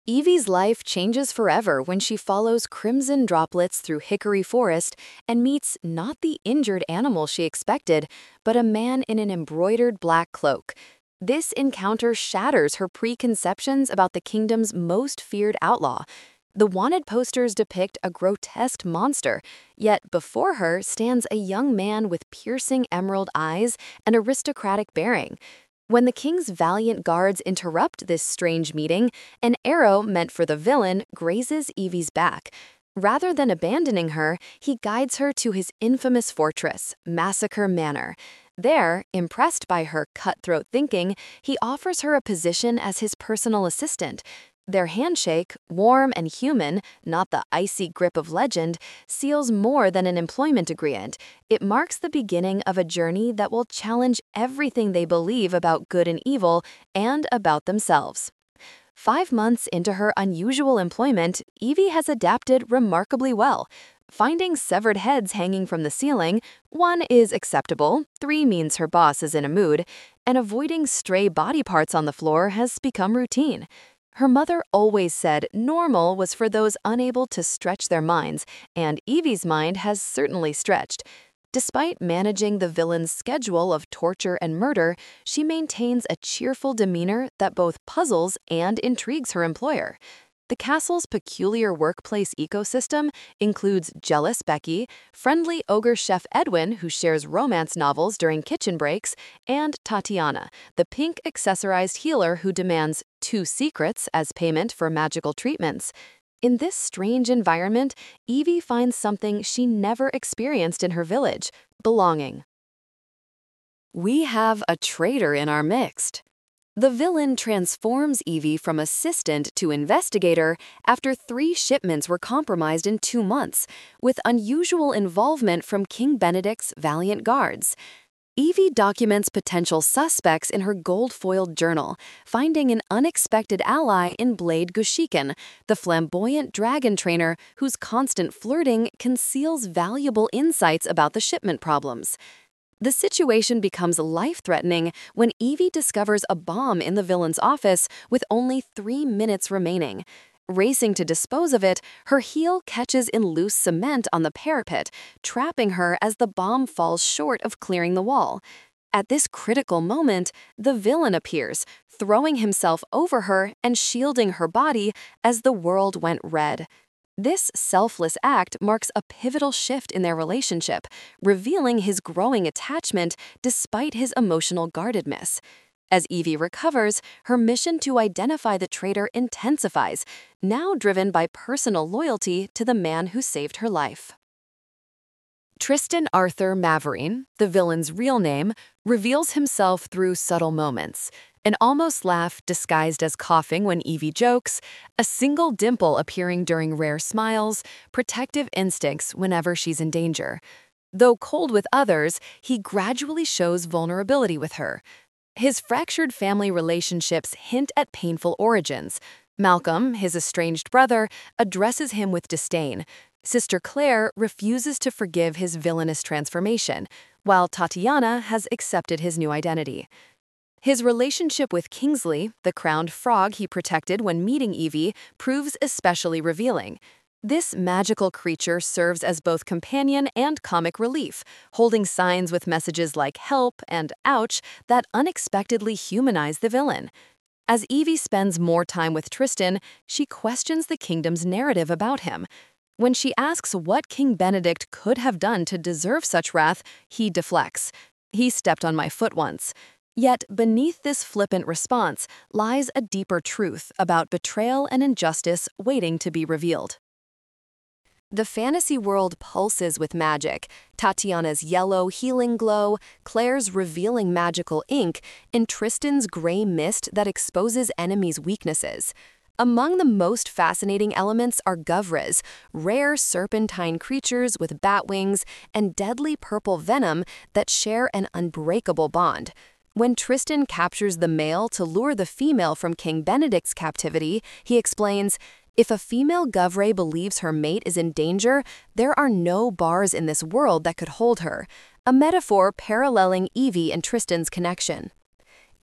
Evie's life changes forever when she follows crimson droplets through Hickory Forest and meets not the injured animal she expected, but a man in an embroidered black cloak. This encounter shatters her preconceptions about the kingdom's most feared outlaw. The wanted posters depict a grotesque monster, yet before her stands a young man with piercing emerald eyes and aristocratic bearing. When the king's valiant guards interrupt this strange meeting, an arrow meant for the villain grazes Evie's back. Rather than abandoning her, he guides her to his infamous fortress, Massacre Manor. There, impressed by her cutthroat thinking, he offers her a position as his personal assistant. Their handshake, warm and human, not the icy grip of legend, seals more than an employment agreement. It marks the beginning of a journey that will challenge everything they believe about good and evil and about themselves. 5 months into her unusual employment, Evie has adapted remarkably well. Finding severed heads hanging from the ceiling, 1 is acceptable, 3 means her boss is in a mood, and avoiding stray body parts on the floor has become routine. Her mother always said normal was for those unable to stretch their minds, and Evie's mind has certainly stretched. Despite managing the villain's schedule of torture and murder, she maintains a cheerful demeanor that both puzzles and intrigues her employer. The castle's peculiar workplace ecosystem includes jealous Becky, friendly ogre chef Edwin, who shares romance novels during kitchen breaks, and Tatiana, the pink accessorized healer who demands 2 secrets as payment for magical treatments. In this strange environment, Evie finds something she never experienced in her village: belonging. We have a traitor in our midst. The villain transforms Evie from assistant to investigator after 3 shipments were compromised in 2 months, with unusual involvement from King Benedict's valiant guards. Evie documents potential suspects in her gold-foiled journal, finding an unexpected ally in Blade Gushiken, the flamboyant dragon trainer whose constant flirting conceals valuable insights about the shipment problems. The situation becomes life-threatening when Evie discovers a bomb in the villain's office with only 3 minutes remaining. Racing to dispose of it, her heel catches in loose cement on the parapet, trapping her as the bomb falls short of clearing the wall. At this critical moment, the villain appears, throwing himself over her and shielding her body as the world went red. This selfless act marks a pivotal shift in their relationship, revealing his growing attachment despite his emotional guardedness. As Evie recovers, her mission to identify the traitor intensifies, now driven by personal loyalty to the man who saved her life. Tristan Arthur Mavourine, the villain's real name, reveals himself through subtle moments. An almost laugh disguised as coughing when Evie jokes, a single dimple appearing during rare smiles, protective instincts whenever she's in danger. Though cold with others, he gradually shows vulnerability with her. His fractured family relationships hint at painful origins. Malcolm, his estranged brother, addresses him with disdain. Sister Claire refuses to forgive his villainous transformation, while Tatiana has accepted his new identity. His relationship with Kingsley, the crowned frog he protected when meeting Evie, proves especially revealing. This magical creature serves as both companion and comic relief, holding signs with messages like help and ouch that unexpectedly humanize the villain. As Evie spends more time with Tristan, she questions the kingdom's narrative about him. When she asks what King Benedict could have done to deserve such wrath, he deflects. "He stepped on my foot once." Yet beneath this flippant response lies a deeper truth about betrayal and injustice waiting to be revealed. The fantasy world pulses with magic: Tatiana's yellow healing glow, Claire's revealing magical ink, and Tristan's gray mist that exposes enemies' weaknesses. Among the most fascinating elements are Guvras, rare serpentine creatures with bat wings and deadly purple venom that share an unbreakable bond. When Tristan captures the male to lure the female from King Benedict's captivity, he explains, "If a female Guvray believes her mate is in danger, there are no bars in this world that could hold her," a metaphor paralleling Evie and Tristan's connection.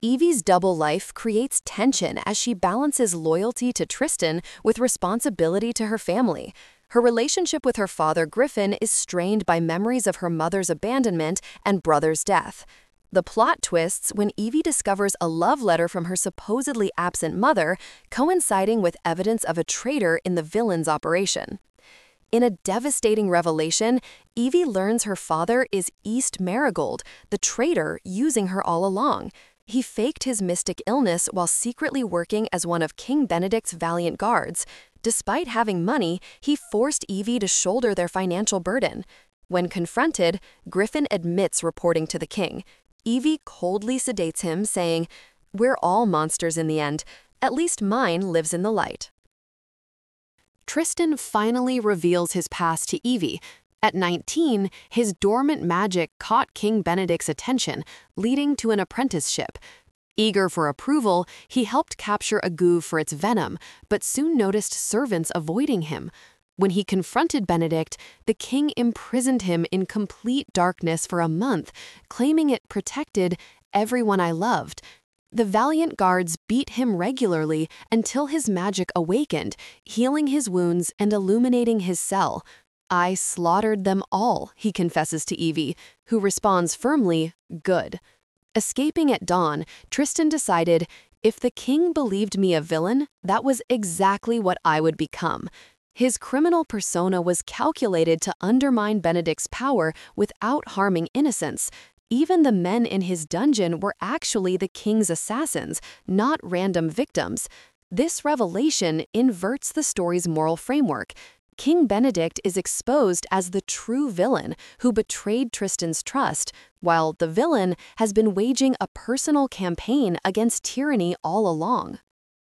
Evie's double life creates tension as she balances loyalty to Tristan with responsibility to her family. Her relationship with her father, Griffin, is strained by memories of her mother's abandonment and brother's death. The plot twists when Evie discovers a love letter from her supposedly absent mother, coinciding with evidence of a traitor in the villain's operation. In a devastating revelation, Evie learns her father is East Marigold, the traitor using her all along. He faked his mystic illness while secretly working as one of King Benedict's valiant guards. Despite having money, he forced Evie to shoulder their financial burden. When confronted, Griffin admits reporting to the king. Evie coldly sedates him, saying, "We're all monsters in the end. At least mine lives in the light." Tristan finally reveals his past to Evie. At 19, his dormant magic caught King Benedict's attention, leading to an apprenticeship. Eager for approval, he helped capture a goo for its venom, but soon noticed servants avoiding him. When he confronted Benedict, the king imprisoned him in complete darkness for a month, claiming it protected everyone I loved. The valiant guards beat him regularly until his magic awakened, healing his wounds and illuminating his cell. "I slaughtered them all," he confesses to Evie, who responds firmly, "Good." Escaping at dawn, Tristan decided, if the king believed me a villain, that was exactly what I would become. His criminal persona was calculated to undermine Benedict's power without harming innocents. Even the men in his dungeon were actually the king's assassins, not random victims. This revelation inverts the story's moral framework. King Benedict is exposed as the true villain who betrayed Tristan's trust, while the villain has been waging a personal campaign against tyranny all along.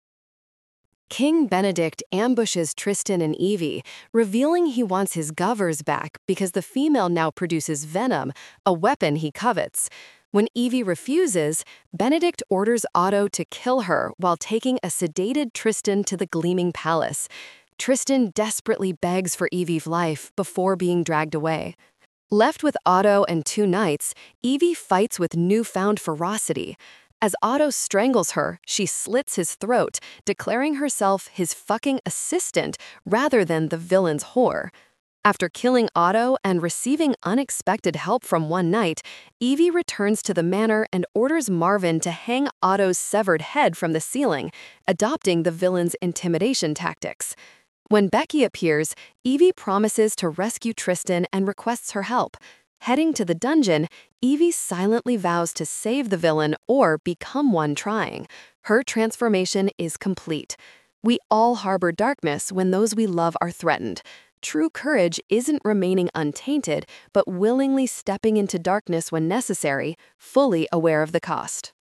King Benedict ambushes Tristan and Evie, revealing he wants his govers back because the female now produces venom, a weapon he covets. When Evie refuses, Benedict orders Otto to kill her while taking a sedated Tristan to the Gleaming Palace. Tristan desperately begs for Evie's life before being dragged away. Left with Otto and two knights, Evie fights with newfound ferocity. As Otto strangles her, she slits his throat, declaring herself his fucking assistant rather than the villain's whore. After killing Otto and receiving unexpected help from one knight, Evie returns to the manor and orders Marvin to hang Otto's severed head from the ceiling, adopting the villain's intimidation tactics. When Becky appears, Evie promises to rescue Tristan and requests her help. Heading to the dungeon, Evie silently vows to save the villain or become one trying. Her transformation is complete. We all harbor darkness when those we love are threatened. True courage isn't remaining untainted, but willingly stepping into darkness when necessary, fully aware of the cost.